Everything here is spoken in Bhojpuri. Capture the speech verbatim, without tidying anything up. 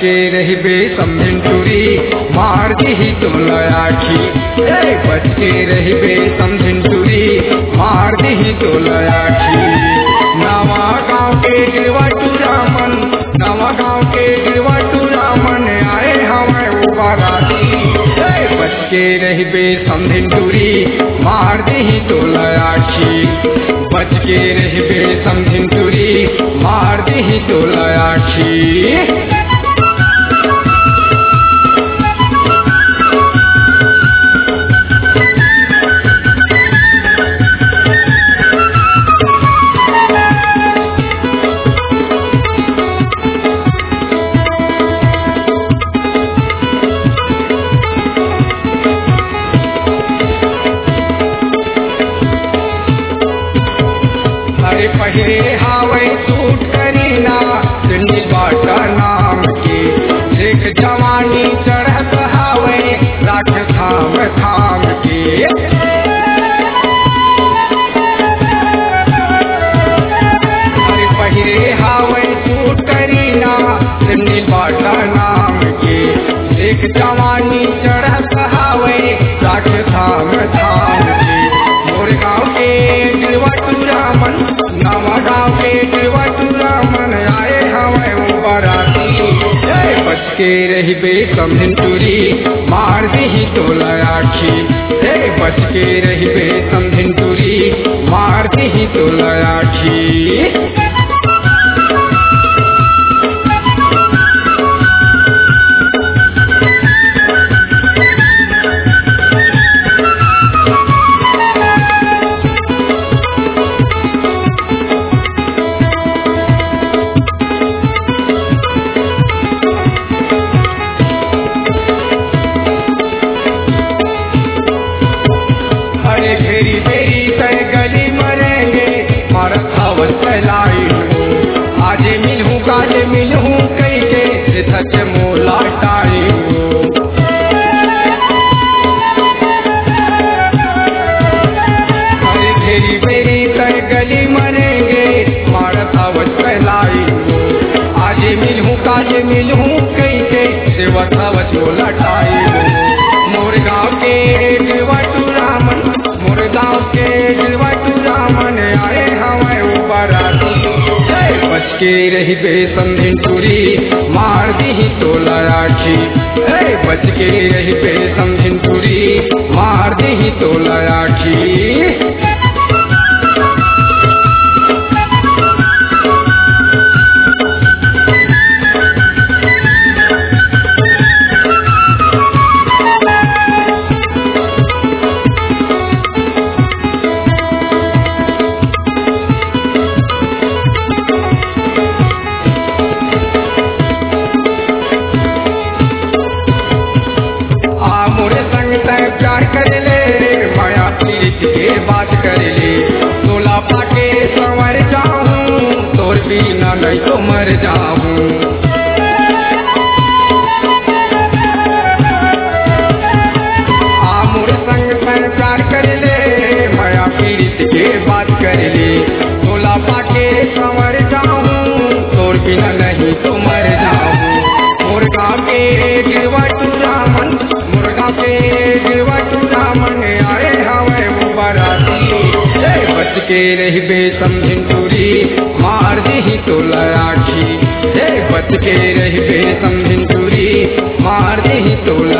के रहिबे समझिन टूरी मार दी तोला आखी बच के रहिबे समझिन टूरी मार दी तोला आखी नवा गाँव के गिरवा टूरामन नवा गाँव के गिरवा टूरामन आए हमें उबाराती बच के रहिबे समझिन टूरी मार दी तोला आखी बच के रहिबे समझिन टूरी मार दी तोला आखी। पहले हावे सूट करीना दिल्ली बाटा नाम के देख जवानी चढ़त हावे राख थाम थाम के अरे पहले हावे सूट करीना दिल्ली बाटा नाम के देख जवानी चढ़त हावे राख थाम थाम के मोर गाँव के गिरवा टूरामन नवा गाँव के गिरवा टूरामन आए हमें उबाराती बच के रहिबे समझिन टूरी मार दी तोला आखी बच के रहिबे समझिन टूरी मार दी तोला आखी। घेरी बेरी तय गली मरेंगे मारत हवस फैलाई हूँ आज मिलूँ काज मिलूँ कई के सच मोला टाई हूँ अरे घेरी बेरी तय गली मरेंगे मारत हवस फैलाई हूँ आज मिलूँ काज मिलूँ कई के सेवत हवस मोला टाई हूँ मोर गाँव के गिरवा टूरामन मोर गाँव के गिरवा टूरामन आए हमें उबाराती बच के रहिबे समझिन टूरी मार दी तोला आखी बच के रहिबे समझिन टूरी मार दी तोला आखी। प्यार कर ले माया पीरित के बात कर ले तोला पाके संवर जाऊं तोर बिना नहीं तो मर जाऊं आमुर संग संग प्यार कर ले माया पीरित के बात कर ले तोला पाके संवर जाऊं तोर बिना नहीं तो मर जाऊं मुर्गा के गिरवा टूरामन मुर्गा के गिरवा टूरामन आए हमें उबाराती बच के रहिबे समझिन टूरी मार दी तोला आखी बच के रहिबे समझिन टूरी मार दी तोला